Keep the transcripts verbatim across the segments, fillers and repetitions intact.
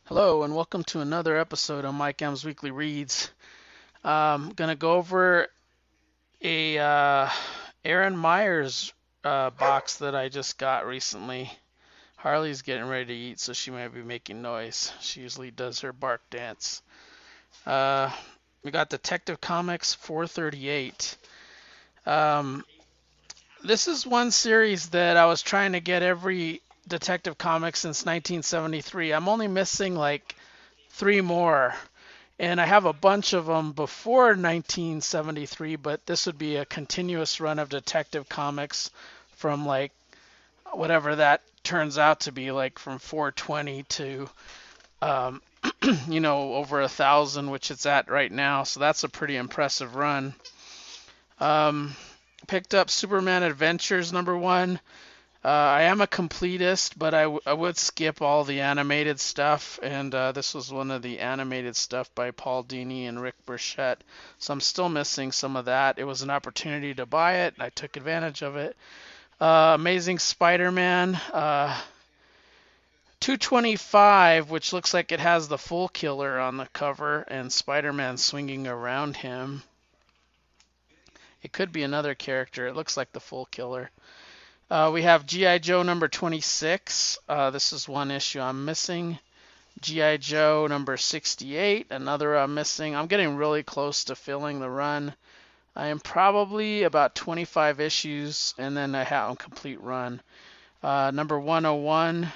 Hello and welcome to another episode of Mike M's Weekly Reads. I'm um, gonna go over a uh, Aaron Myers uh, box that I just got recently. Harley's getting ready to eat, so she might be making noise. She usually does her bark dance. Uh, we got Detective Comics four thirty-eight. Um, this is one series that I was trying to get every Detective Comics since nineteen seventy-three. I'm only missing like three more. And I have a bunch of them before nineteen seventy-three, but this would be a continuous run of Detective Comics from like whatever that turns out to be, like from four twenty to, um, you know, over a thousand, which it's at right now. So that's a pretty impressive run. Um, picked up Superman Adventures number one. Uh, I am a completist, but I, w- I would skip all the animated stuff, and uh, this was one of the animated stuff by Paul Dini and Rick Burchett, so I'm still missing some of that. It was an opportunity to buy it, and I took advantage of it. Uh, Amazing Spider-Man uh, two twenty-five, which looks like it has the Full Killer on the cover, and Spider-Man swinging around him. It could be another character. It looks like the Full Killer. Uh, we have G I. Joe number twenty-six. Uh, this is one issue I'm missing. G I. Joe number sixty-eight, another I'm missing. I'm getting really close to filling the run. I am probably about twenty-five issues, and then I have a complete run. Uh, number one oh one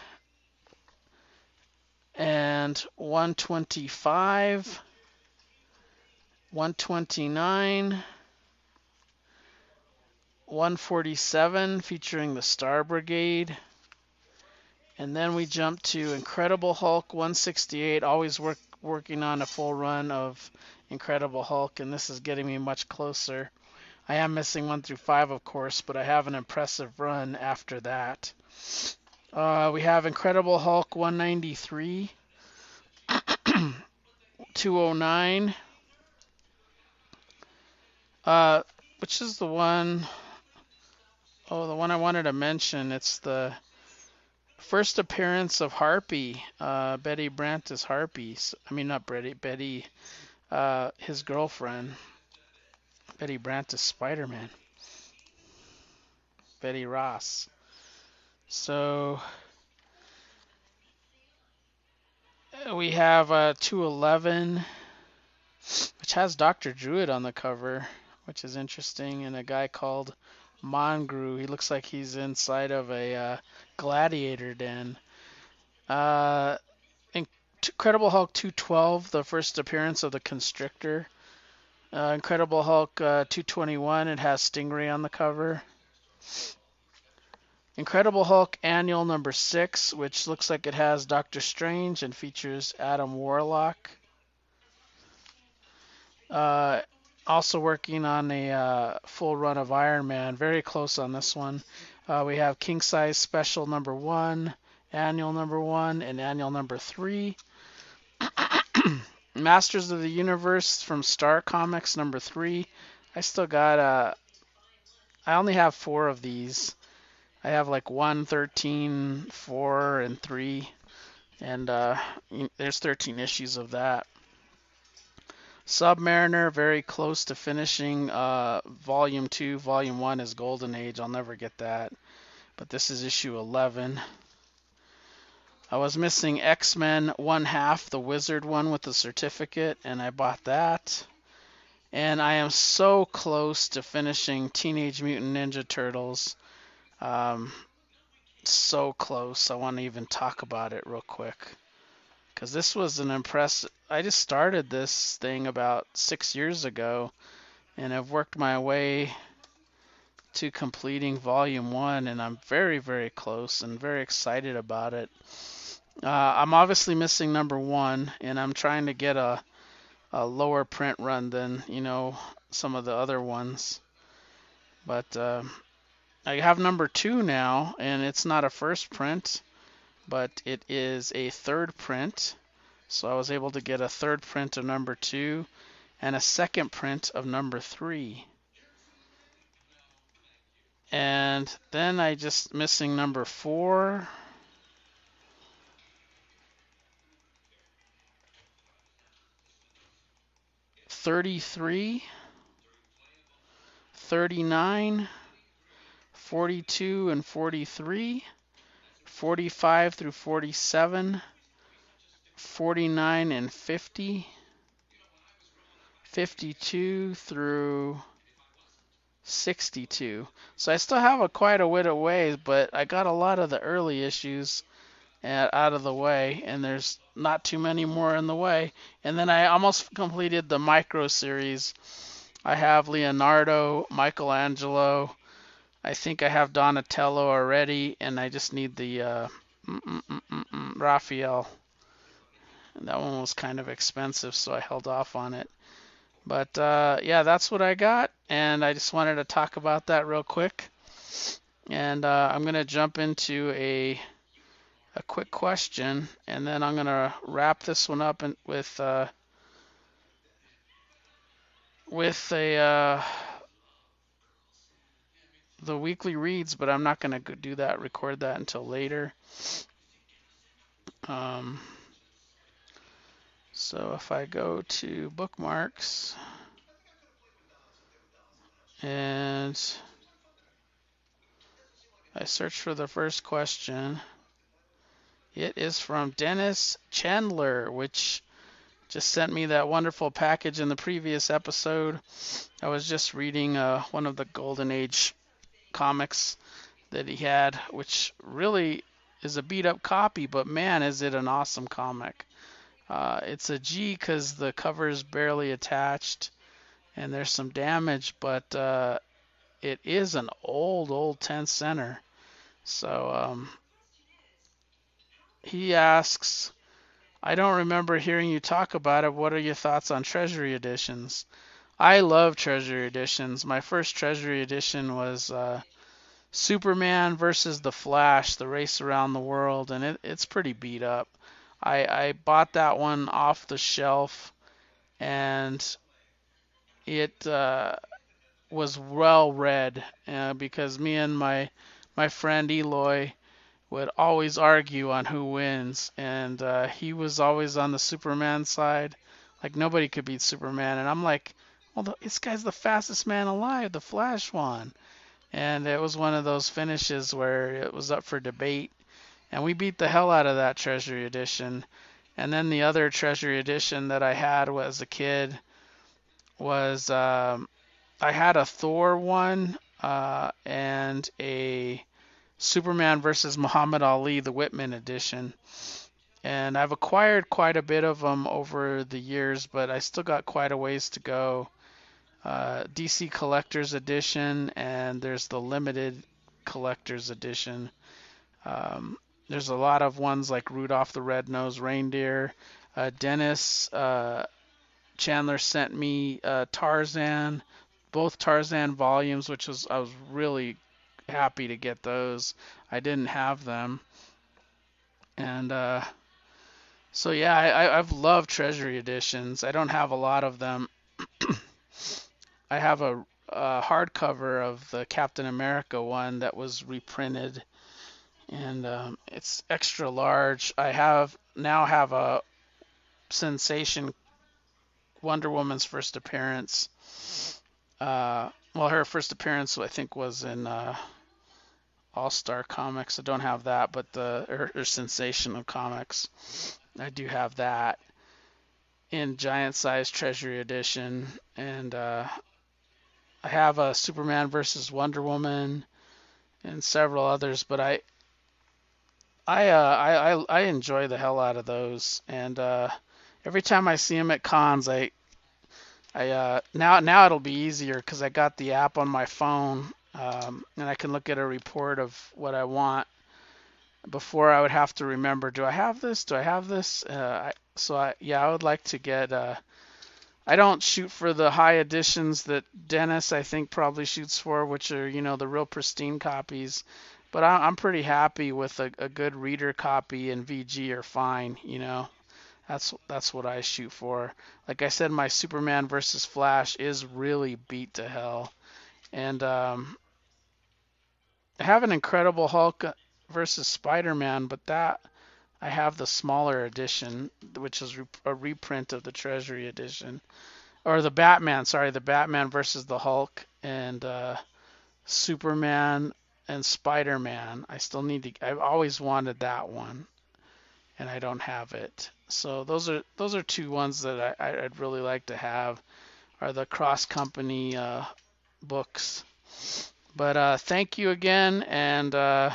and one twenty-five, one twenty-nine, one forty-seven featuring the Star Brigade. And then we jump to Incredible Hulk one sixty-eight, always work, working on a full run of Incredible Hulk, and this is getting me much closer. I am missing one through five, of course, but I have an impressive run after that. Uh, we have Incredible Hulk one ninety-three, two oh nine, uh, which is the one, oh, the one I wanted to mention. It's the first appearance of Harpy, uh, Betty Brant as Harpy. I mean, not Betty, Betty, uh, his girlfriend. Betty Brant is Spider-Man. Betty Ross. So we have uh, two eleven, which has Doctor Druid on the cover, which is interesting, and a guy called Mongru. He looks like he's inside of a uh, gladiator den. Uh, Incredible Hulk two twelve, the first appearance of the Constrictor. Uh, Incredible Hulk uh, two twenty-one, it has Stingray on the cover. Incredible Hulk Annual number six, which looks like it has Doctor Strange and features Adam Warlock. Uh, also working on a uh, full run of Iron Man, very close on this one. Uh, we have King Size Special number one, Annual number one, and Annual number three. Masters of the Universe from Star Comics number three. I still got, uh, I only have four of these. I have like one, thirteen, four, and three. And uh, there's thirteen issues of that. Submariner, very close to finishing uh, Volume two. Volume one is Golden Age. I'll never get that. But this is issue eleven. I was missing X-Men one half, the wizard one with the certificate, and I bought that. And I am so close to finishing Teenage Mutant Ninja Turtles. Um, so close. I want to even talk about it real quick. Because this was an impressive... I just started this thing about six years ago, and I've worked my way to completing Volume one, and I'm very, very close and very excited about it. Uh, I'm obviously missing number one, and I'm trying to get a, a lower print run than, you know, some of the other ones. But uh, I have number two now, and it's not a first print, but it is a third print. So I was able to get a third print of number two and a second print of number three. And then I just missing number four. thirty-three, thirty-nine, forty-two and forty-three, forty-five through forty-seven, forty-nine and fifty, fifty-two through sixty-two. So I still have a quite a bit of ways, but I got a lot of the early issues out of the way, and there's not too many more in the way. And then I almost completed the micro series. I have Leonardo, Michelangelo, I think I have Donatello already, and I just need the uh, mm, mm, mm, mm, mm, Raphael. And that one was kind of expensive, so I held off on it. But uh, yeah, that's what I got, and I just wanted to talk about that real quick. And uh, I'm going to jump into a a quick question, and then I'm going to wrap this one up in, with uh, with a uh, the weekly reads, but I'm not going to do that, record that until later. Um, so if I go to bookmarks and I search for the first question, it is from Dennis Chandler, which just sent me that wonderful package in the previous episode. I was just reading uh, one of the Golden Age comics that he had, which really is a beat up copy, but man, is it an awesome comic. Uh, it's a G because the cover is barely attached and there's some damage, but uh, it is an old, old tenth center. So um, he asks, I don't remember hearing you talk about it. What are your thoughts on Treasury editions? I love Treasury editions. My first Treasury edition was uh, Superman versus the Flash, the race around the world, and it, it's pretty beat up. I, I bought that one off the shelf, and it uh, was well read uh, because me and my my friend Eloy would always argue on who wins, and uh, he was always on the Superman side. Like nobody could beat Superman, and I'm like, well, the, this guy's the fastest man alive. The Flash won, and it was one of those finishes where it was up for debate, and we beat the hell out of that Treasury edition. And then the other Treasury edition that I had as a kid was um, I had a Thor one uh, and a Superman versus Muhammad Ali, the Whitman edition. And I've acquired quite a bit of them over the years, but I still got quite a ways to go. Uh, D C Collector's Edition, and there's the Limited Collector's Edition. Um, there's a lot of ones like Rudolph the Red-Nosed Reindeer. Uh, Dennis uh, Chandler sent me uh, Tarzan, both Tarzan volumes, which was I was really happy to get those. I didn't have them, and uh, so yeah, I, I've loved Treasury editions. I don't have a lot of them. I have a, a hardcover of the Captain America one that was reprinted, and um, it's extra large. I have now have a Sensation Wonder Woman's first appearance. Uh, well, her first appearance I think was in uh, All Star Comics. I don't have that, but the her, her Sensational Comics, I do have that in giant size Treasury edition, and uh, I have a Superman versus Wonder Woman and several others, but I I uh, I, I I enjoy the hell out of those, and uh, every time I see them at cons, I I uh, now now it'll be easier because I got the app on my phone, um, and I can look at a report of what I want. Before I would have to remember, do I have this? Do I have this? Uh, I, so I yeah, I would like to get. Uh, I don't shoot for the high editions that Dennis I think probably shoots for, which are you know the real pristine copies. But I, I'm pretty happy with a, a good reader copy, and V G are fine. You know, that's that's what I shoot for. Like I said, my Superman versus Flash is really beat to hell, and um, I have an Incredible Hulk versus Spider-Man, but that I have the smaller edition, which is a reprint of the Treasury edition. or the Batman, sorry, the Batman versus the Hulk, and uh, Superman and Spider-Man. I still need to. I've always wanted that one, and I don't have it. So those are those are two ones that I, I'd really like to have. Are the cross company uh, books. But uh, thank you again, and uh,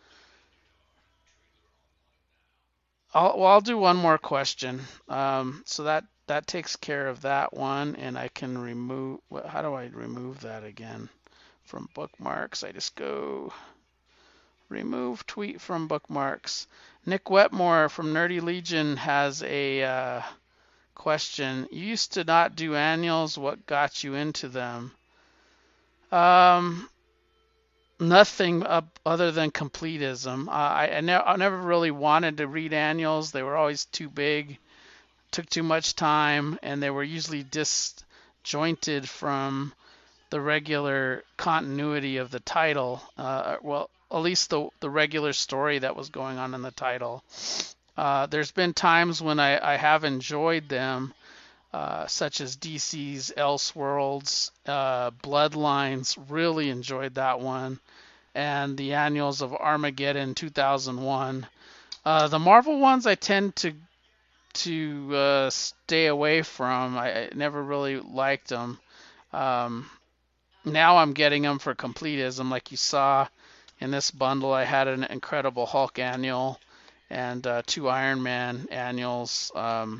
I'll well, I'll do one more question. Um, so that that takes care of that one, and I can remove. How do I remove that again from bookmarks? I just go remove tweet from bookmarks. Nick Wetmore from Nerdy Legion has a uh, question. You used to not do annuals. What got you into them? Um, Nothing up other than completism. Uh, I, I, ne- I never really wanted to read annuals. They were always too big, took too much time, and they were usually disjointed from the regular continuity of the title. Uh, well, at least the the regular story that was going on in the title. Uh, there's been times when I, I have enjoyed them, uh, such as D C's Elseworlds, uh, Bloodlines. Really enjoyed that one, and the annuals of Armageddon two thousand one. Uh, the Marvel ones I tend to to uh, stay away from. I, I never really liked them. Um, Now I'm getting them for completism, like you saw in this bundle. I had an Incredible Hulk annual and uh, two Iron Man annuals. Um,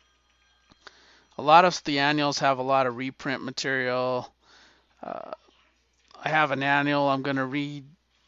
a lot of the annuals have a lot of reprint material. Uh, I have an annual I'm going to read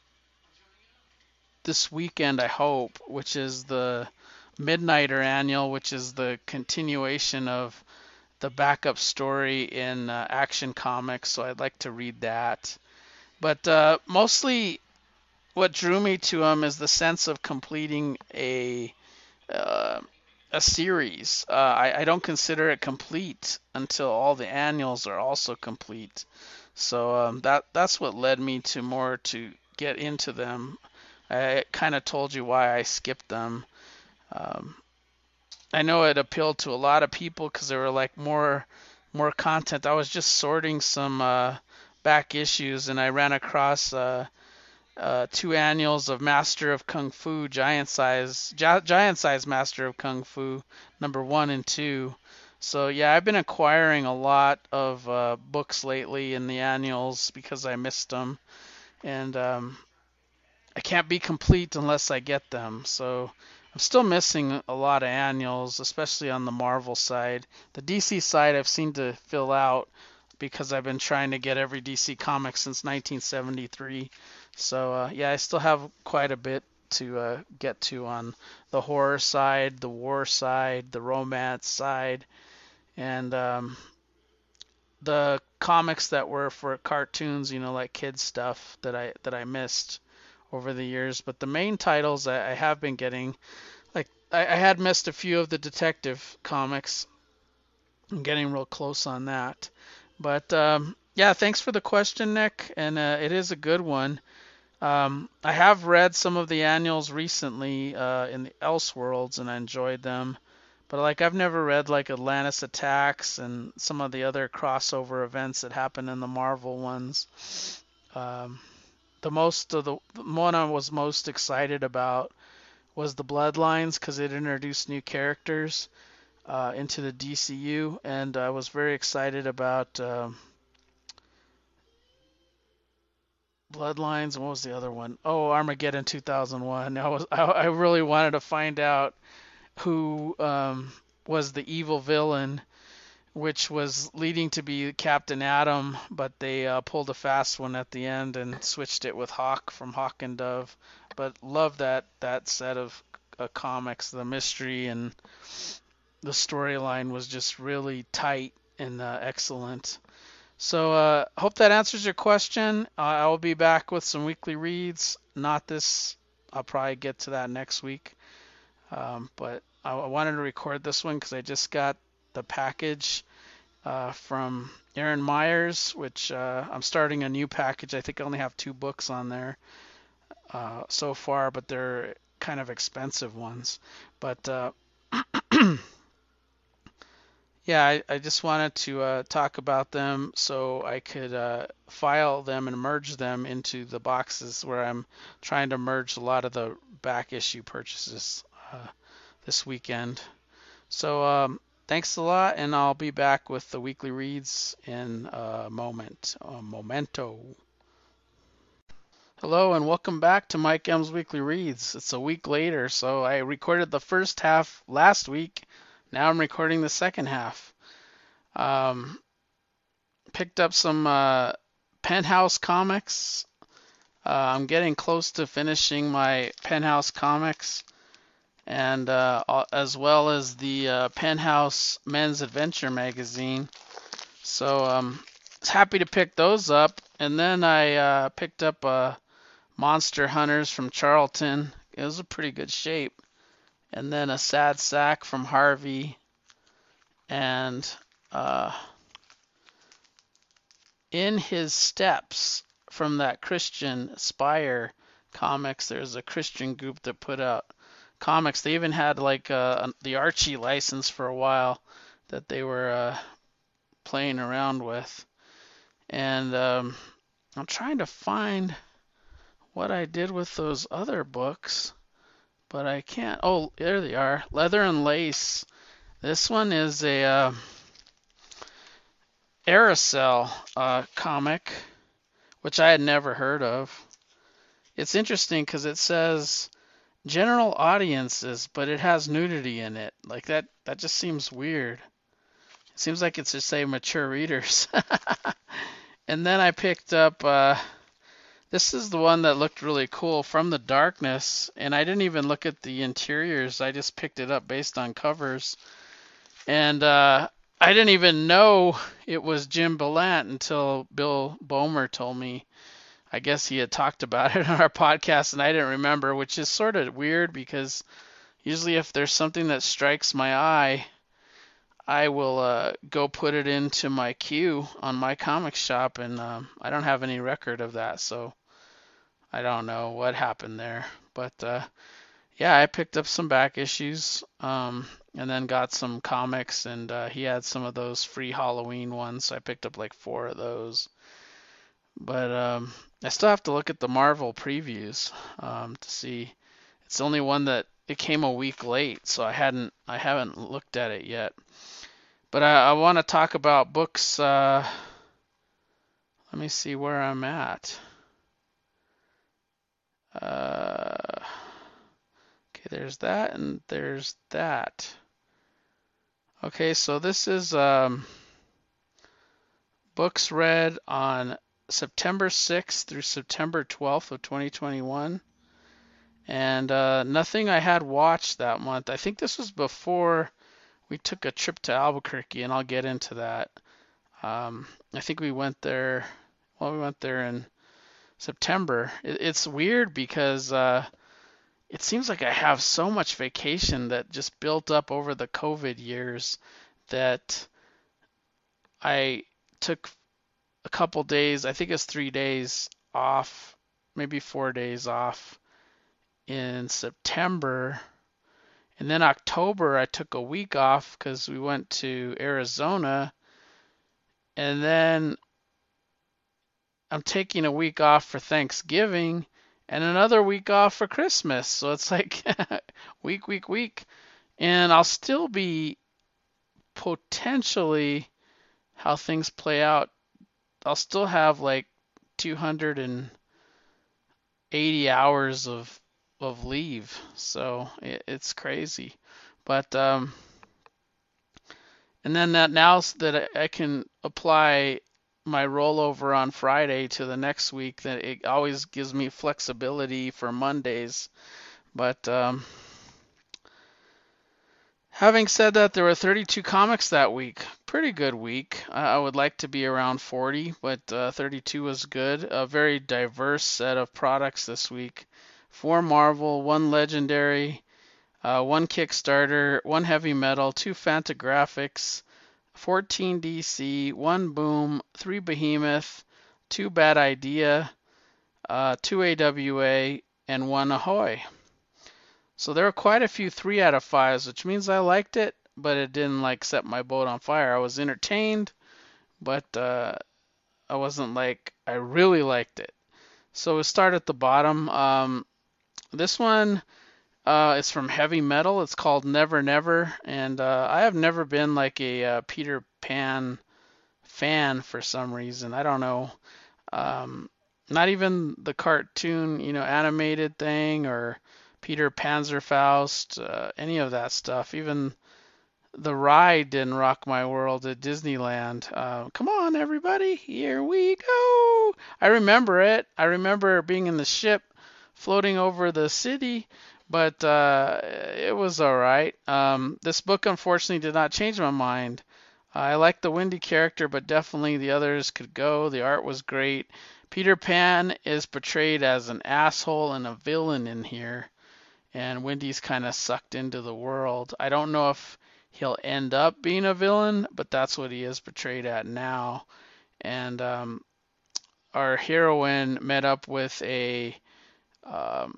this weekend, I hope, which is the Midnighter annual, which is the continuation of the backup story in uh, Action Comics. So I'd like to read that. But uh, mostly what drew me to them is the sense of completing a uh, a series. Uh, I, I don't consider it complete until all the annuals are also complete. So um, that that's what led me to more to get into them. I kind of told you why I skipped them. Um, I know it appealed to a lot of people because there were like more more content. I was just sorting some uh, back issues and I ran across uh, uh, two annuals of Master of Kung Fu, Giant Size, Gi- Giant Size Master of Kung Fu, number one and two. So yeah, I've been acquiring a lot of uh, books lately in the annuals because I missed them, and um, I can't be complete unless I get them. So I'm still missing a lot of annuals, especially on the Marvel side. The D C side I've seen to fill out because I've been trying to get every D C comic since nineteen seventy-three. So uh, yeah, I still have quite a bit to uh, get to on the horror side, the war side, the romance side, and um, the comics that were for cartoons, you know, like kids stuff that I that I missed over the years. But the main titles I, I have been getting, like I, I had missed a few of the detective comics. I'm getting real close on that. But um, yeah, thanks for the question, Nick, and uh, it is a good one. Um, I have read some of the annuals recently uh, in the Elseworlds, and I enjoyed them. But like I've never read like Atlantis Attacks and some of the other crossover events that happen in the Marvel ones. Um, the most of the, the one I was most excited about was the Bloodlines because it introduced new characters uh, into the D C U, and I was very excited about um, Bloodlines. What was the other one? Oh, Armageddon two thousand one. I was I, I really wanted to find out who um, was the evil villain, which was leading to be Captain Atom, but they uh, pulled a fast one at the end and switched it with Hawk from Hawk and Dove. But love that that set of uh, comics. The mystery and the storyline was just really tight and uh, excellent. So uh, hope that answers your question. Uh, I will be back with some weekly reads. Not this. I'll probably get to that next week. Um, but I, I wanted to record this one because I just got the package uh, from Aaron Myers, which uh, I'm starting a new package. I think I only have two books on there uh, so far, but they're kind of expensive ones. But uh, yeah, Yeah, I, I just wanted to uh, talk about them so I could uh, file them and merge them into the boxes where I'm trying to merge a lot of the back issue purchases uh, this weekend. So um, thanks a lot, and I'll be back with the weekly reads in a moment. A momento. Hello, and welcome back to Mike M's Weekly Reads. It's a week later, so I recorded the first half last week. Now I'm recording the second half. Um, picked up some uh, Penthouse comics. Uh, I'm getting close to finishing my Penthouse comics, and uh, as well as the uh, Penthouse Men's Adventure magazine. So um, I was happy to pick those up. And then I uh, picked up uh, Monster Hunters from Charlton. It was a pretty good shape. And then a Sad Sack from Harvey. And uh, In His Steps from that Christian Spire comics. There's a Christian group that put out comics. They even had like uh, the Archie license for a while that they were uh, playing around with. And um, I'm trying to find what I did with those other books, but I can't. Oh, there they are. Leather and Lace. This one is a uh, Aerosol uh, comic, which I had never heard of. It's interesting because it says general audiences, but it has nudity in it. Like that, that just seems weird. It seems like it's to say mature readers. And then I picked up, uh, this is the one that looked really cool, From the Darkness, and I didn't even look at the interiors. I just picked it up based on covers. And uh, I didn't even know it was Jim Ballant until Bill Bomer told me. I guess he had talked about it on our podcast and I didn't remember, which is sort of weird because usually if there's something that strikes my eye, I will uh, go put it into my queue on my comic shop, and um, I don't have any record of that, so I don't know what happened there. But uh, yeah, I picked up some back issues, um, and then got some comics, and uh, he had some of those free Halloween ones, so I picked up like four of those. But um, I still have to look at the Marvel previews um, to see. It's the only one that it came a week late, so I hadn't I haven't looked at it yet. But I, I want to talk about books. Uh, let me see where I'm at. Uh, okay, there's that and there's that. Okay, so this is um, books read on September sixth through September twelfth of twenty twenty-one. And uh, nothing I had watched that month. I think this was before we took a trip to Albuquerque, and I'll get into that. Um, I think we went there, well, we went there in September. It, it's weird because uh, it seems like I have so much vacation that just built up over the COVID years that I took a couple days, I think it's three days off, maybe four days off in September. And then October, I took a week off because we went to Arizona. And then I'm taking a week off for Thanksgiving and another week off for Christmas. So it's like week, week, week. And I'll still be potentially, how things play out, I'll still have like two hundred eighty hours of of leave. So it, it's crazy. But um and then that now that I can apply my rollover on Friday to the next week, that it always gives me flexibility for Mondays. But um, having said that, there were thirty-two comics that week. Pretty good week. I would like to be around forty, but uh, thirty-two was good. A very diverse set of products this week. Four Marvel, one Legendary, uh, one Kickstarter, one Heavy Metal, two Fantagraphics, fourteen D C, one Boom, three Behemoth, two Bad Idea, uh, two A W A, and one Ahoy. So there were quite a few three out of fives, which means I liked it, but it didn't like set my boat on fire. I was entertained, but uh, I wasn't like I really liked it. So we start at the bottom. Um, this one uh, is from Heavy Metal. It's called Never Never, and uh, I have never been like a uh, Peter Pan fan for some reason. I don't know. Um, Not even the cartoon, you know, animated thing or Peter Panzerfaust, uh, any of that stuff. Even the ride didn't rock my world at Disneyland. Uh, come on, everybody, here we go. I remember it. I remember being in the ship floating over the city, but uh, it was all right. Um, this book, unfortunately, did not change my mind. I like the Wendy character, but definitely the others could go. The art was great. Peter Pan is portrayed as an asshole and a villain in here, and Wendy's kind of sucked into the world. I don't know if he'll end up being a villain, but that's what he is portrayed at now. And um, our heroine met up with a um,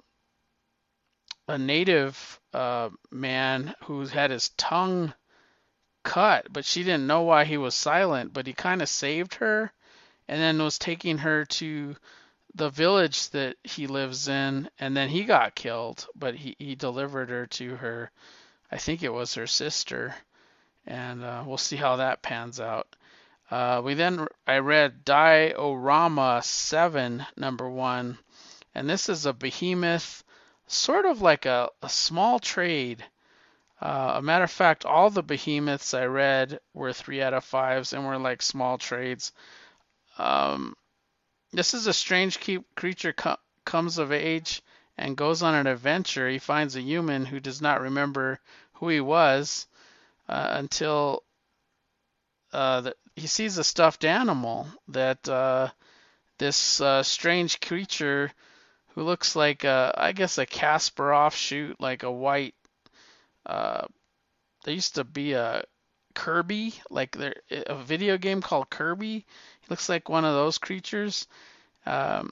a native uh, man who had his tongue cut, but she didn't know why he was silent. But he kind of saved her, and then was taking her to the village that he lives in, and then he got killed. But he he delivered her to her. I think it was her sister, and uh, we'll see how that pans out. Uh, we then I read Diorama seven, number one, and this is a behemoth, sort of like a, a small trade. Uh, a matter of fact, all the behemoths I read were three out of fives and were like small trades. Um, this is a strange creature co- comes of age and goes on an adventure. He finds a human who does not remember who he was uh, until uh, the, he sees a stuffed animal that uh, this uh, strange creature who looks like a, I guess a Casper offshoot, like a white. Uh, there used to be a Kirby, like there a video game called Kirby. He looks like one of those creatures. Um,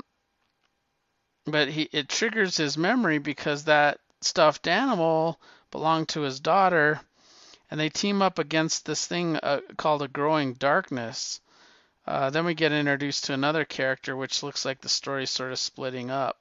but he it triggers his memory because that stuffed animal belonged to his daughter, and they team up against this thing uh, called a growing darkness. Uh, then we get introduced to another character, which looks like the story sort of splitting up.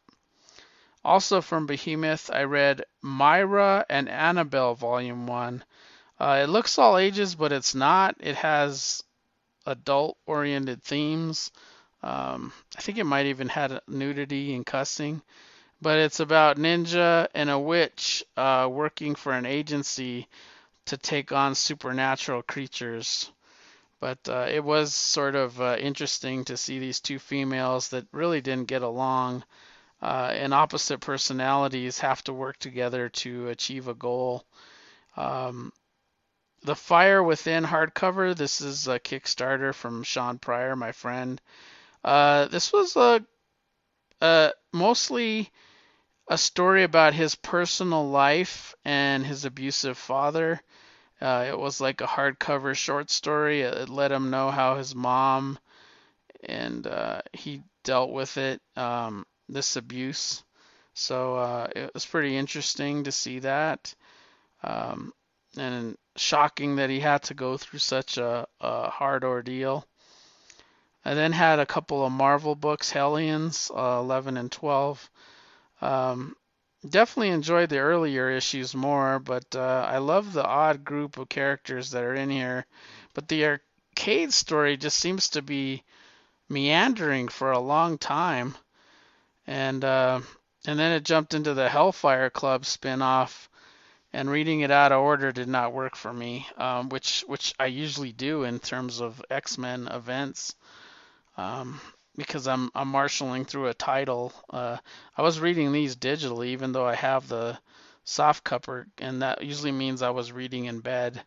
Also from Behemoth, I read Myra and Annabelle Volume one. Uh, it looks all ages, but it's not. It has adult-oriented themes. Um, I think it might even had nudity and cussing. But it's about ninja and a witch uh, working for an agency to take on supernatural creatures. But uh, it was sort of uh, interesting to see these two females that really didn't get along uh, and opposite personalities have to work together to achieve a goal. Um, the Fire Within hardcover, this is a Kickstarter from Sean Pryor, my friend. Uh, this was a, a mostly a story about his personal life and his abusive father. Uh, it was like a hardcover short story. It, it let him know how his mom and uh, he dealt with it, um, this abuse. So uh, it was pretty interesting to see that. Um, and shocking that he had to go through such a, a hard ordeal. I then had a couple of Marvel books, Hellions, uh, eleven and twelve. Um, definitely enjoyed the earlier issues more, but uh, I love the odd group of characters that are in here. But the arcade story just seems to be meandering for a long time, and uh, and then it jumped into the Hellfire Club spin-off, and reading it out of order did not work for me, um, which which I usually do in terms of X-Men events. Um, because I'm I'm marshaling through a title. Uh, I was reading these digitally, even though I have the soft cover, and that usually means I was reading in bed.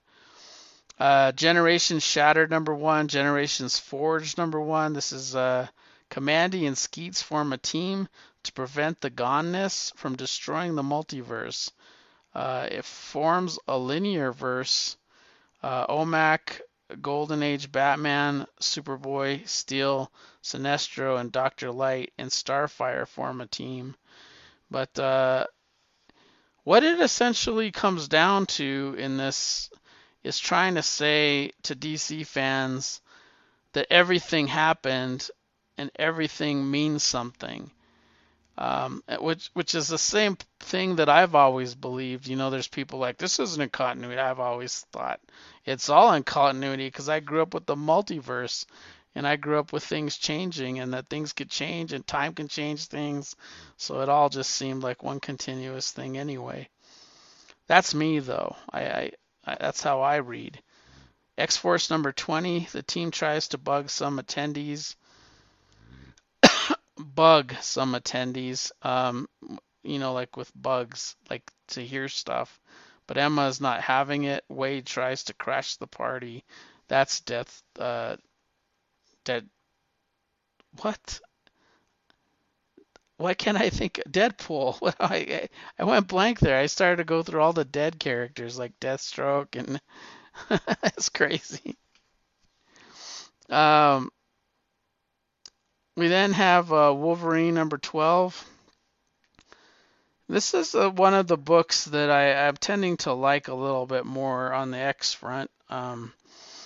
Uh, Generations Shattered number one, Generations Forged number one. This is uh, Commandy and Skeets form a team to prevent the Goneness from destroying the multiverse. Uh, it forms a linear verse. Uh, O M A C, Golden Age Batman, Superboy, Steel, Sinestro, and Doctor Light and Starfire form a team. But uh, what it essentially comes down to in this is trying to say to D C fans that everything happened and everything means something. Um, which which is the same thing that I've always believed. You know, there's people like, this isn't in continuity. I've always thought it's all in continuity because I grew up with the multiverse, and I grew up with things changing, and that things could change and time can change things. So it all just seemed like one continuous thing anyway. That's me though. I, I, I that's how I read. X-Force number twenty, the team tries to bug some attendees bug some attendees, um, you know, like with bugs, like to hear stuff. But Emma is not having it. Wade tries to crash the party. That's death. Uh, dead. What? Why can't I think Deadpool? What I I went blank there. I started to go through all the dead characters like Deathstroke, and that's crazy. Um, we then have uh, Wolverine number twelve. This is uh, one of the books that I, I'm tending to like a little bit more on the X front. Um,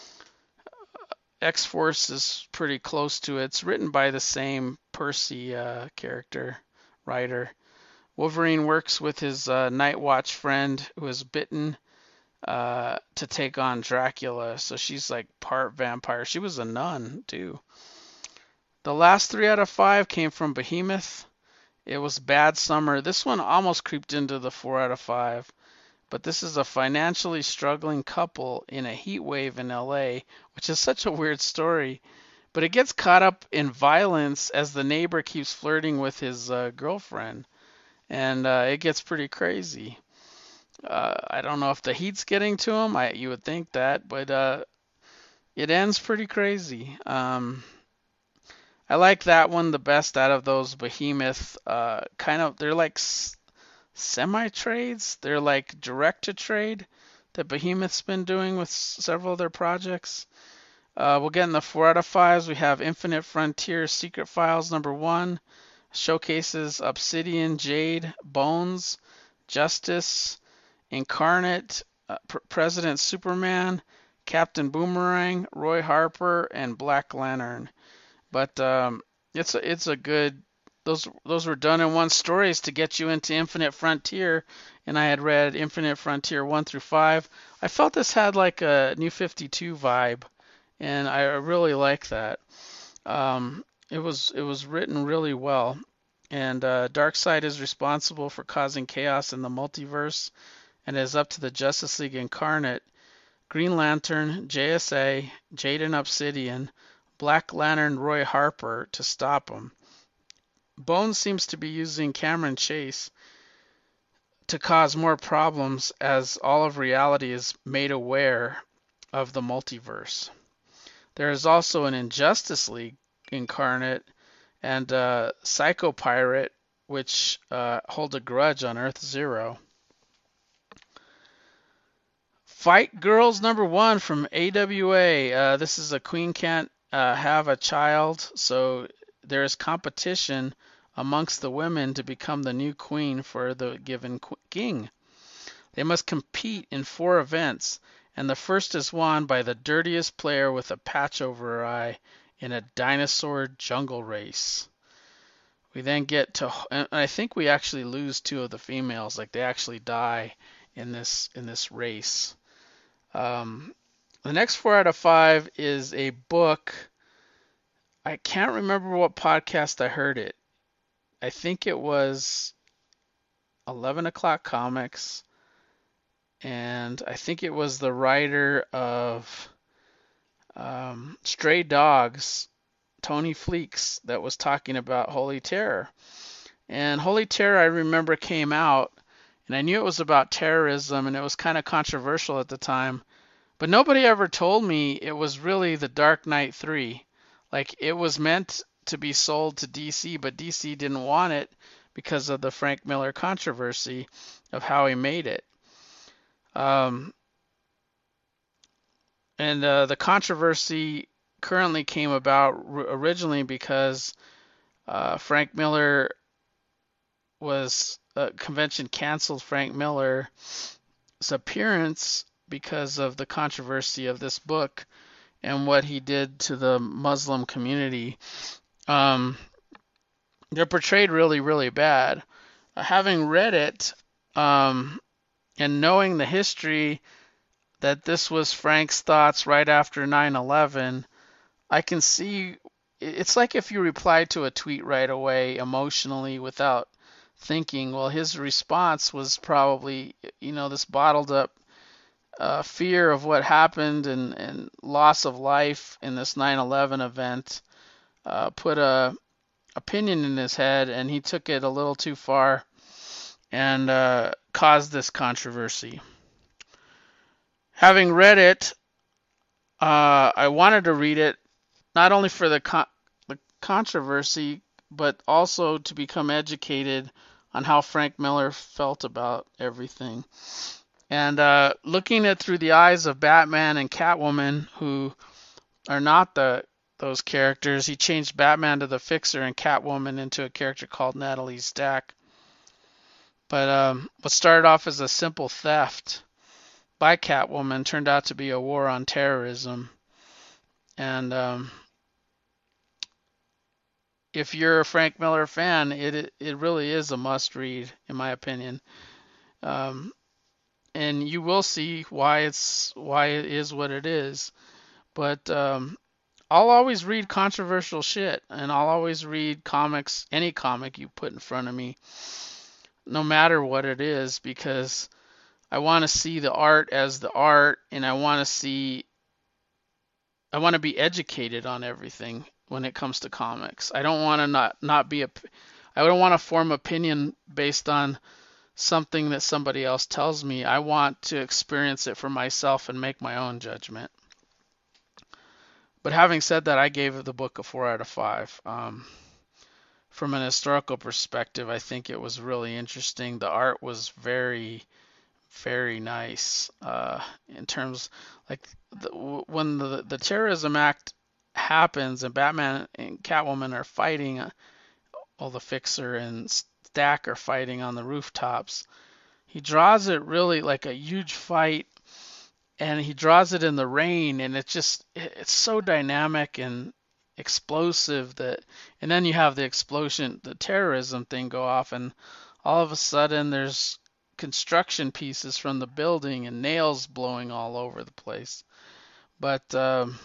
X-Force is pretty close to it. It's written by the same Percy uh, character writer. Wolverine works with his uh, Night Watch friend who is bitten uh, to take on Dracula. So she's like part vampire. She was a nun too. The last three out of five came from Behemoth. It was Bad Summer. This one almost creeped into the four out of five. But this is a financially struggling couple in a heat wave in L A, which is such a weird story. But it gets caught up in violence as the neighbor keeps flirting with his uh, girlfriend. And uh, it gets pretty crazy. Uh, I don't know if the heat's getting to him. I, you would think that, but uh, it ends pretty crazy. Um, I like that one the best out of those Behemoth. Uh, kind of, they're like semi-trades. They're like direct-to-trade that Behemoth's been doing with several of their projects. Uh, we'll get in the four out of fives. We have Infinite Frontier Secret Files number one. Showcases Obsidian, Jade, Bones, Justice, Incarnate, uh, P- President Superman, Captain Boomerang, Roy Harper, and Black Lantern. But um, it's a, it's a good. Those those were done in one stories to get you into Infinite Frontier, and I had read Infinite Frontier one through five. I felt this had like a New fifty-two vibe, and I really like that. Um, it was it was written really well, and uh, Darkseid is responsible for causing chaos in the multiverse, and it is up to the Justice League Incarnate, Green Lantern, J S A, Jade and Obsidian, Black Lantern, Roy Harper to stop him. Bones seems to be using Cameron Chase to cause more problems as all of reality is made aware of the multiverse. There is also an Injustice League Incarnate and uh, Psycho Pirate, which uh, hold a grudge on Earth Zero. Fight Girls number one from A W A. Uh, this is a queen can't uh, have a child, so there is competition amongst the women to become the new queen for the given king. They must compete in four events, and the first is won by the dirtiest player with a patch over her eye in a dinosaur jungle race. We then get to, and I think we actually lose two of the females, like they actually die in this in this race. Um, the next four out of five is a book. I can't remember what podcast I heard it. I think it was eleven o'clock Comics, and I think it was the writer of um, Stray Dogs, Tony Fleeks, that was talking about Holy Terror. And Holy Terror, I remember, came out, and I knew it was about terrorism, and it was kind of controversial at the time. But nobody ever told me it was really the Dark Knight three. Like, it was meant to be sold to D C, but D C didn't want it because of the Frank Miller controversy of how he made it. Um, and uh, the controversy currently came about r- originally because uh, Frank Miller was, uh, convention canceled Frank Miller's appearance because of the controversy of this book and what he did to the Muslim community. Um, they're portrayed really, really bad. Uh, having read it um, and knowing the history that this was Frank's thoughts right after nine eleven, I can see it's like if you replied to a tweet right away emotionally without thinking. Well, his response was probably, you know, this bottled up uh, fear of what happened and, and loss of life in this nine eleven event uh, put a opinion in his head, and he took it a little too far and uh, caused this controversy. Having read it, uh, I wanted to read it not only for the, con- the controversy, but also to become educated on how Frank Miller felt about everything. And uh, looking at through the eyes of Batman and Catwoman, who are not the those characters, he changed Batman to the Fixer and Catwoman into a character called Natalie Stack. But um, what started off as a simple theft by Catwoman turned out to be a war on terrorism. And um, if you're a Frank Miller fan, it it really is a must read, in my opinion. Um, and you will see why it's why it is what it is. But um, I'll always read controversial shit, and I'll always read comics, any comic you put in front of me, no matter what it is, because I want to see the art as the art, and I want to see, I want to be educated on everything when it comes to comics. I don't want to not not be a, I don't want to form opinion based on something that somebody else tells me. I want to experience it for myself and make my own judgment. But having said that, I gave the book a four out of five. Um, from an historical perspective, I think it was really interesting. The art was very, very nice. Uh, in terms, like the, when the the terrorism act happens and Batman and Catwoman are fighting, uh, well, the Fixer and Stack are fighting on the rooftops. He draws it really like a huge fight, and he draws it in the rain, and it's just it's so dynamic and explosive that, and then you have the explosion, the terrorism thing go off, and all of a sudden there's construction pieces from the building and nails blowing all over the place. But um,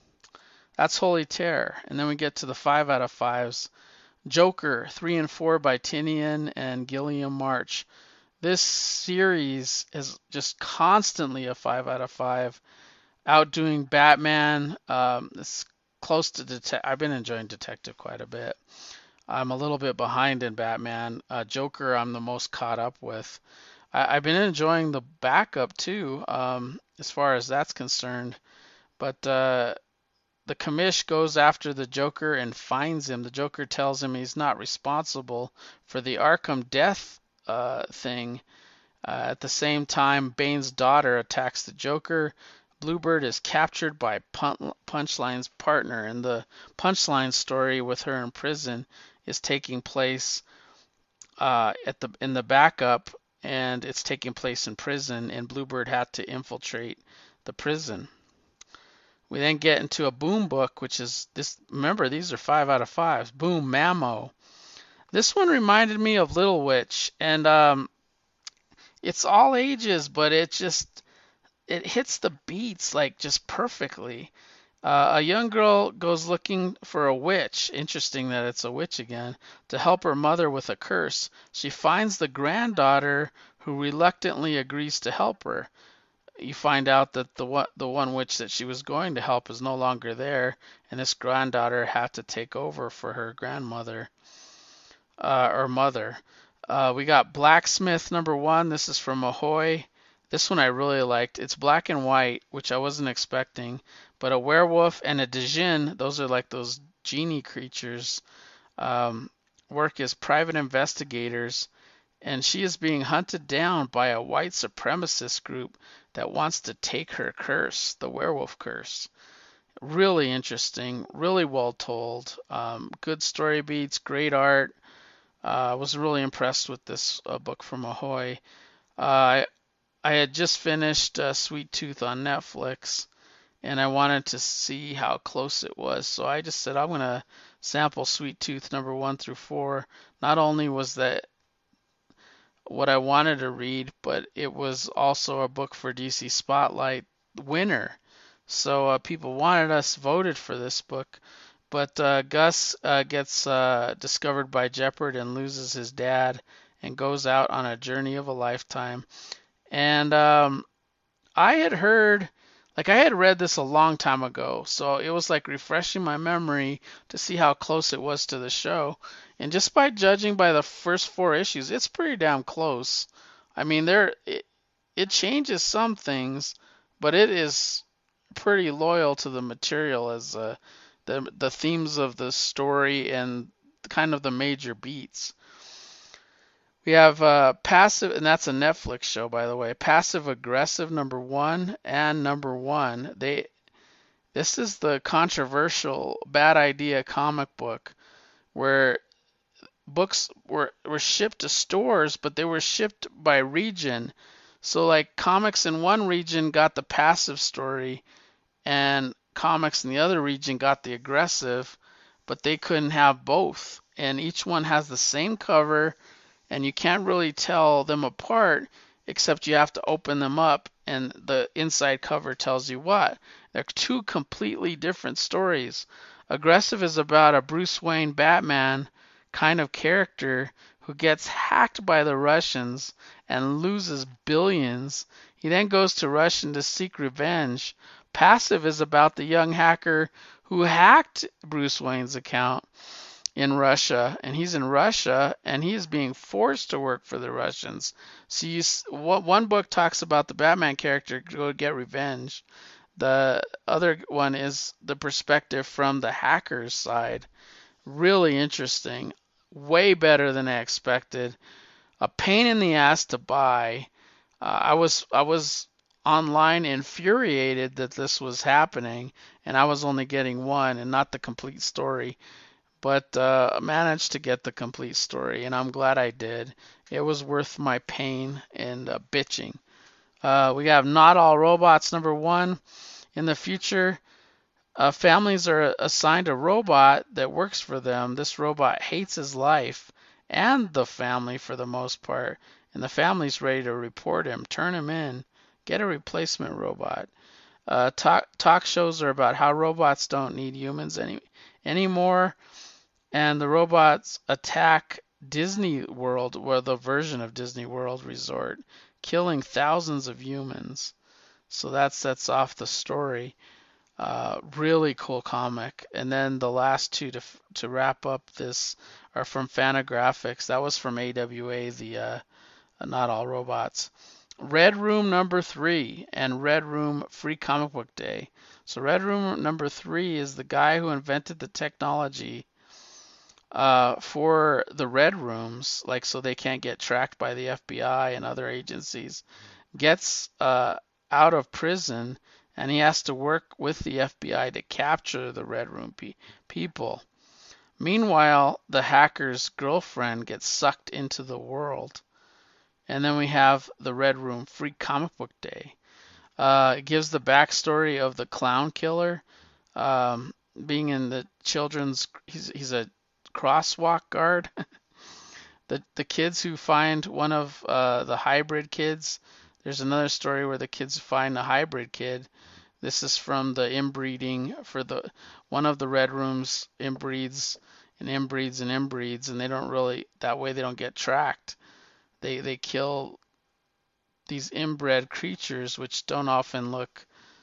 that's Holy Terror. And then we get to the five out of fives. Joker, three and four by Tinian and Gilliam March. This series is just constantly a five out of five, outdoing Batman. Um, it's close to detective. I've been enjoying Detective quite a bit. I'm a little bit behind in Batman. Uh, Joker, I'm the most caught up with. I, I've been enjoying the backup too, um, as far as that's concerned. But uh, the commish goes after the Joker and finds him. The Joker tells him he's not responsible for the Arkham death uh, thing. Uh, at the same time, Bane's daughter attacks the Joker. Bluebird is captured by Punchline's partner, and the Punchline story with her in prison is taking place uh, at the in the backup, and it's taking place in prison, and Bluebird had to infiltrate the prison. We then get into a Boom book, which is this. Remember, these are five out of fives. Boom, Mamo. This one reminded me of Little Witch, and um, it's all ages, but it just it hits the beats like just perfectly. Uh, a young girl goes looking for a witch. Interesting that it's a witch again, to help her mother with a curse. She finds the granddaughter, who reluctantly agrees to help her. You find out that the one, the one witch that she was going to help is no longer there, and this granddaughter had to take over for her grandmother uh, or mother. Uh, we got Blacksmith number one. This is from Ahoy. This one I really liked. It's black and white, which I wasn't expecting, but a werewolf and a djinn, those are like those genie creatures, um, work as private investigators, and she is being hunted down by a white supremacist group that wants to take her curse, the werewolf curse. Really interesting, really well told, um, good story beats, great art. I uh, was really impressed with this uh, book from Ahoy. Uh, I had just finished uh, Sweet Tooth on Netflix, and I wanted to see how close it was. So I just said I'm gonna sample Sweet Tooth number one through four. Not only was that what I wanted to read, but it was also a book for D C Spotlight winner. So uh, people wanted us voted for this book. But uh, Gus uh, gets uh, discovered by Jeopard and loses his dad and goes out on a journey of a lifetime. And um, I had heard, like I had read this a long time ago, so it was like refreshing my memory to see how close it was to the show. And just by judging by the first four issues, it's pretty damn close. I mean, there it, it changes some things, but it is pretty loyal to the material as uh, the the themes of the story and kind of the major beats. We have uh, passive, and that's a Netflix show, by the way. Passive Aggressive number one and number one. They this is the controversial Bad Idea comic book where books were were shipped to stores, but they were shipped by region. So like comics in one region got the passive story, and comics in the other region got the aggressive, but they couldn't have both. And each one has the same cover, and you can't really tell them apart except you have to open them up and the inside cover tells you what. They're two completely different stories. Aggressive is about a Bruce Wayne Batman kind of character who gets hacked by the Russians and loses billions. He then goes to Russia to seek revenge. Passive is about the young hacker who hacked Bruce Wayne's account in Russia, and he's in Russia, and he's being forced to work for the Russians. So you, one book talks about the Batman character go get revenge. The other one is the perspective from the hacker's side. Really interesting. Way better than I expected. A pain in the ass to buy. Uh, I was I was online infuriated that this was happening, and I was only getting one and not the complete story. But uh, managed to get the complete story, and I'm glad I did. It was worth my pain and uh, bitching. Uh, we have Not All Robots number one. In the future, uh, families are assigned a robot that works for them. This robot hates his life and the family for the most part, and the family's ready to report him, turn him in, get a replacement robot. Uh, talk, talk shows are about how robots don't need humans any anymore, and the robots attack Disney World, or the version of Disney World Resort, killing thousands of humans. So that sets off the story. Uh, really cool comic. And then the last two to to wrap up this are from Fantagraphics. That was from A W A, the uh, Not All Robots. Red Room number three and Red Room Free Comic Book Day. So Red Room number three is the guy who invented the technology uh, for the red rooms, like so they can't get tracked by the F B I and other agencies, gets uh, out of prison, and he has to work with the F B I to capture the red room pe- people. Meanwhile, the hacker's girlfriend gets sucked into the world. And then we have the Red Room Free Comic Book Day. Uh, it gives the backstory of the clown killer, um, being in the children's. He's he's a crosswalk guard. the the kids who find one of uh, the hybrid kids. There's another story where the kids find a hybrid kid. This is from the inbreeding for the one of the red rooms inbreeds and inbreeds and inbreeds, and they don't really that way they don't get tracked. They they kill these inbred creatures which don't often look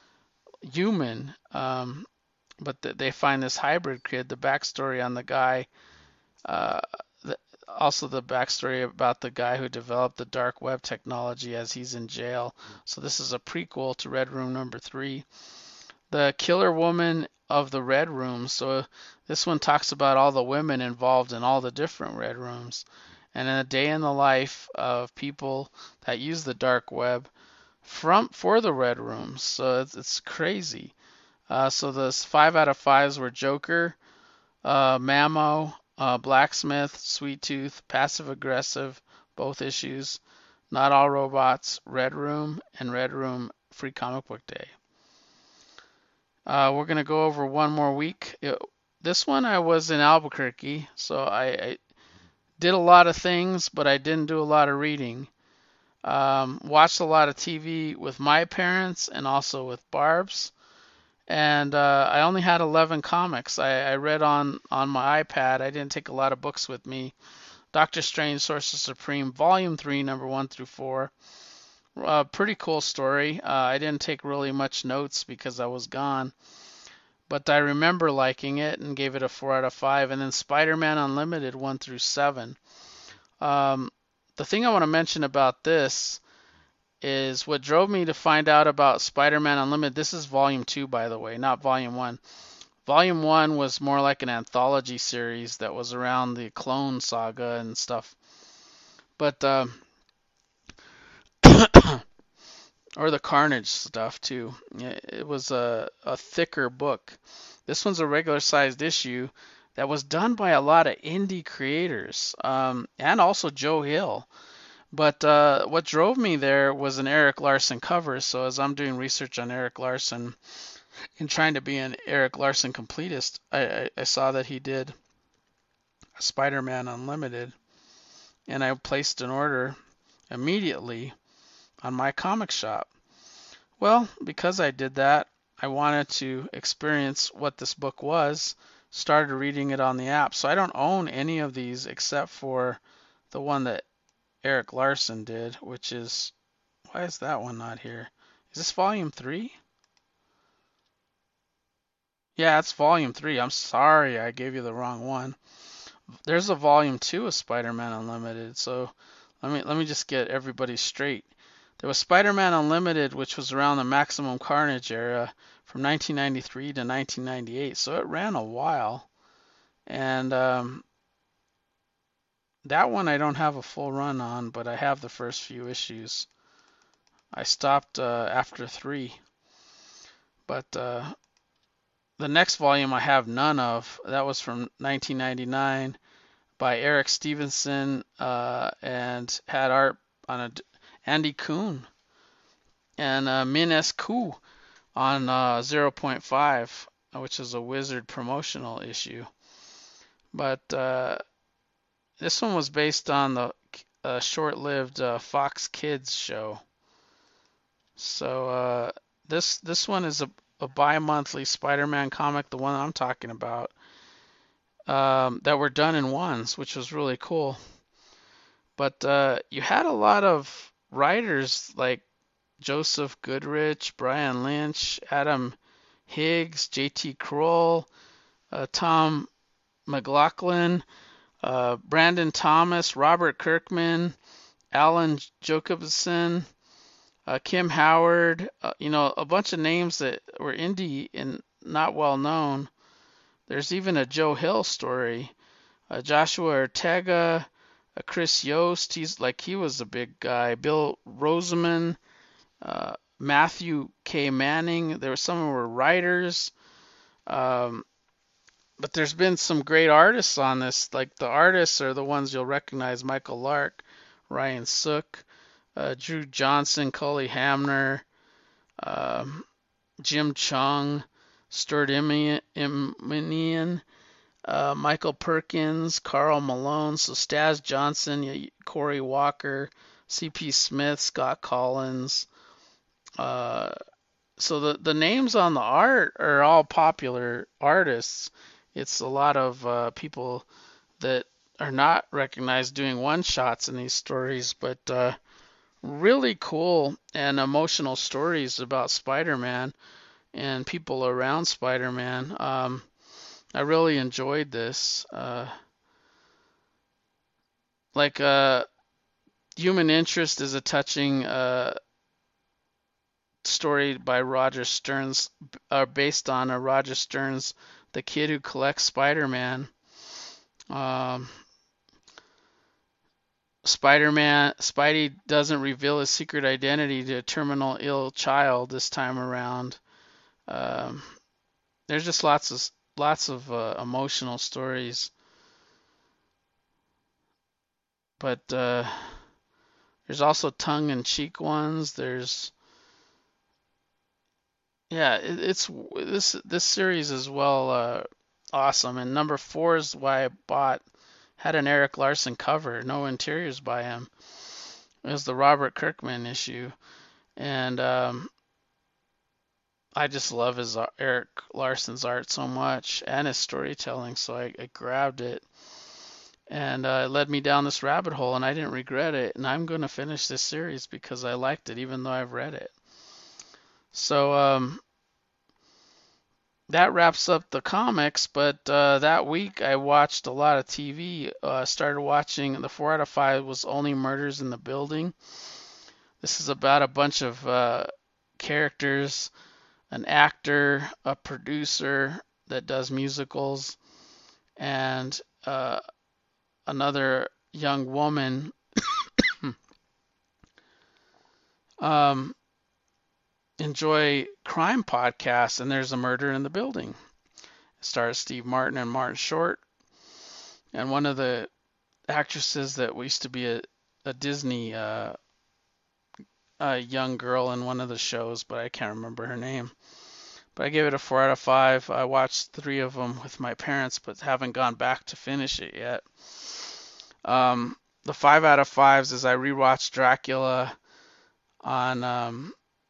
human, um, but th- they find this hybrid kid. The backstory on the guy, uh, the, also the backstory about the guy who developed the dark web technology as he's in jail. So this is a prequel to Red Room number three. The Killer Woman of the Red Room. So this one talks about all the women involved in all the different red rooms, and in a day in the life of people that use the dark web from for the red rooms. So it's, it's crazy. Uh, so the five out of fives were Joker, uh, Mamo, uh, Blacksmith, Sweet Tooth, Passive Aggressive, both issues, Not All Robots, Red Room, and Red Room Free Comic Book Day. Uh, we're going to go over one more week. It, this one I was in Albuquerque, so I, I did a lot of things, but I didn't do a lot of reading. Um, watched a lot of T V with my parents and also with Barb's. And uh, I only had eleven comics. I, I read on, on my iPad. I didn't take a lot of books with me. Doctor Strange, Sorcerer Supreme, Volume three, number one through four. Uh, pretty cool story. Uh, I didn't take really much notes because I was gone. But I remember liking it and gave it a four out of five. And then Spider-Man Unlimited one through seven. Um, the thing I want to mention about this is what drove me to find out about Spider-Man Unlimited. This is volume two, by the way, not volume one. Volume one was more like an anthology series that was around the Clone Saga and stuff. But, uh, or the Carnage stuff too. It was a, a thicker book. This one's a regular sized issue that was done by a lot of indie creators, um, and also Joe Hill. But uh, what drove me there was an Eric Larson cover. So as I'm doing research on Eric Larson and trying to be an Eric Larson completist, I, I, I saw that he did Spider-Man Unlimited, and I placed an order immediately on my comic shop. Well, because I did that, I wanted to experience what this book was, started reading it on the app. So I don't own any of these except for the one that Eric Larson did, which is, why is that one not here? Is this volume three? Yeah, it's volume three. I'm sorry I gave you the wrong one. There's a volume two of Spider-Man Unlimited. So let me let me just get everybody straight. There was Spider-Man Unlimited, which was around the Maximum Carnage era from nineteen ninety-three to nineteen ninety-eight. So it ran a while. And um, that one I don't have a full run on, but I have the first few issues. I stopped uh, after three. But uh, the next volume I have none of. That was from nineteen ninety-nine by Eric Stevenson uh, and had art on a Andy Kuhn and uh, Min S. Koo on uh, zero point five, which is a Wizard promotional issue. But uh, this one was based on the uh, short-lived uh, Fox Kids show. So uh, this this one is a, a bi-monthly Spider-Man comic, the one I'm talking about, um, that were done in ones, which was really cool. But uh, you had a lot of writers like Joseph Goodrich, Brian Lynch, Adam Higgs, J T. Kroll, uh, Tom McLaughlin, uh, Brandon Thomas, Robert Kirkman, Alan Jacobson, uh, Kim Howard, uh, you know, a bunch of names that were indie and not well known. There's even a Joe Hill story, uh, Joshua Ortega, uh, Chris Yost, he's like he was a big guy, Bill Roseman, uh, Matthew K. Manning. There were some who were writers, um, but there's been some great artists on this. Like the artists are the ones you'll recognize: Michael Lark, Ryan Sook, uh, Drew Johnson, Cully Hamner, um, Jim Chung, Stuart Imanian, uh, Michael Perkins, Carl Malone, so Staz Johnson, Corey Walker, C P Smith, Scott Collins. Uh, so the, the names on the art are all popular artists. It's a lot of uh, people that are not recognized doing one-shots in these stories, but uh, really cool and emotional stories about Spider-Man and people around Spider-Man. Um, I really enjoyed this. Uh, like uh, Human Interest is a touching uh, story by Roger Stearns, uh, based on a Roger Stearns, The Kid Who Collects Spider-Man. Um, Spider-Man, Spidey doesn't reveal his secret identity to a terminal ill child this time around. Um, there's just lots of lots of uh, emotional stories. But uh, There's also tongue-in-cheek ones. There's yeah, it, it's this this series is well uh, awesome. And number four is why I bought had an Eric Larson cover, no interiors by him. It was the Robert Kirkman issue, and um, I just love his ar- Eric Larson's art so much and his storytelling. So I, I grabbed it, and uh, it led me down this rabbit hole, and I didn't regret it. And I'm going to finish this series because I liked it, even though I've read it. So um, that wraps up the comics. But uh, that week I watched a lot of T V. Uh, started watching the four out of five was Only Murders in the Building. This is about a bunch of uh, characters, an actor, a producer that does musicals, and uh, another young woman. um, enjoy crime podcasts, and there's a murder in the building. It stars Steve Martin and Martin Short, and one of the actresses that used to be a, a Disney uh, a young girl in one of the shows, but I can't remember her name. But I gave it a four out of five. I watched three of them with my parents, but haven't gone back to finish it yet. Um, the five out of fives is I rewatched Dracula on. Um,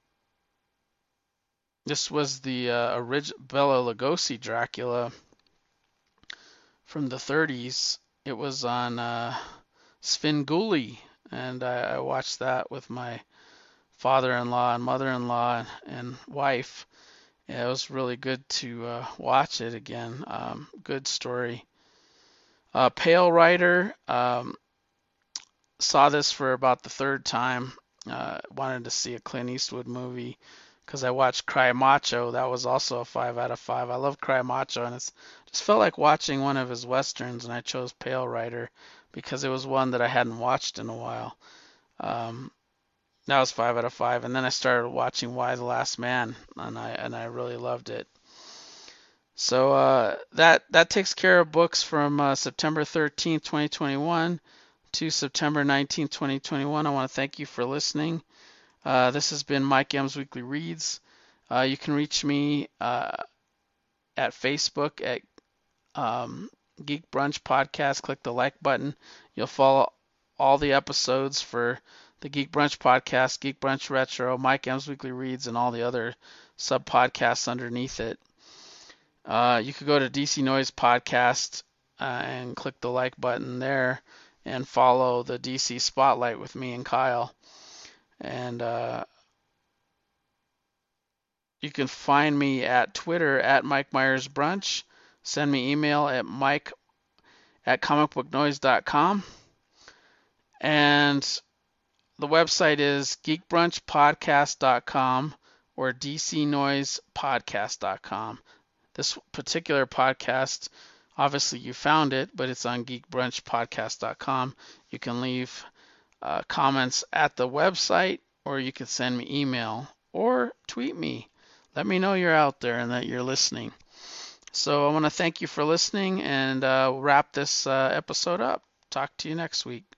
this was the uh, original Bela Lugosi Dracula from the thirties. It was on uh, Svengoolie, and I, I watched that with my father-in-law and mother-in-law and wife. Yeah, it was really good to uh, watch it again. Um, good story. Uh, Pale Rider, um, saw this for about the third time. Uh, wanted to see a Clint Eastwood movie because I watched Cry Macho. That was also a five out of five. I love Cry Macho, and it's just felt like watching one of his westerns, and I chose Pale Rider because it was one that I hadn't watched in a while. Um, that was five out of five, and then I started watching Y the Last Man, and I and I really loved it. So uh, that that takes care of books from uh, September thirteenth, twenty twenty-one to September nineteenth, twenty twenty-one. I want to thank you for listening. Uh, this has been Mike M's Weekly Reads. Uh, you can reach me uh, at Facebook at um, Geek Brunch Podcast. Click the like button. You'll follow all the episodes for the Geek Brunch Podcast, Geek Brunch Retro, Mike M's Weekly Reads, and all the other sub podcasts underneath it. Uh, you could go to D C Noise Podcast uh, and click the like button there and follow the D C Spotlight with me and Kyle. And uh, you can find me at Twitter at Mike Myers Brunch. Send me email at mike at comic book noise dot com. And the website is geek brunch podcast dot com or d c noise podcast dot com. This particular podcast, obviously you found it, but it's on geek brunch podcast dot com. You can leave uh, comments at the website, or you can send me email or tweet me. Let me know you're out there and that you're listening. So I want to thank you for listening, and uh, we'll wrap this uh, episode up. Talk to you next week.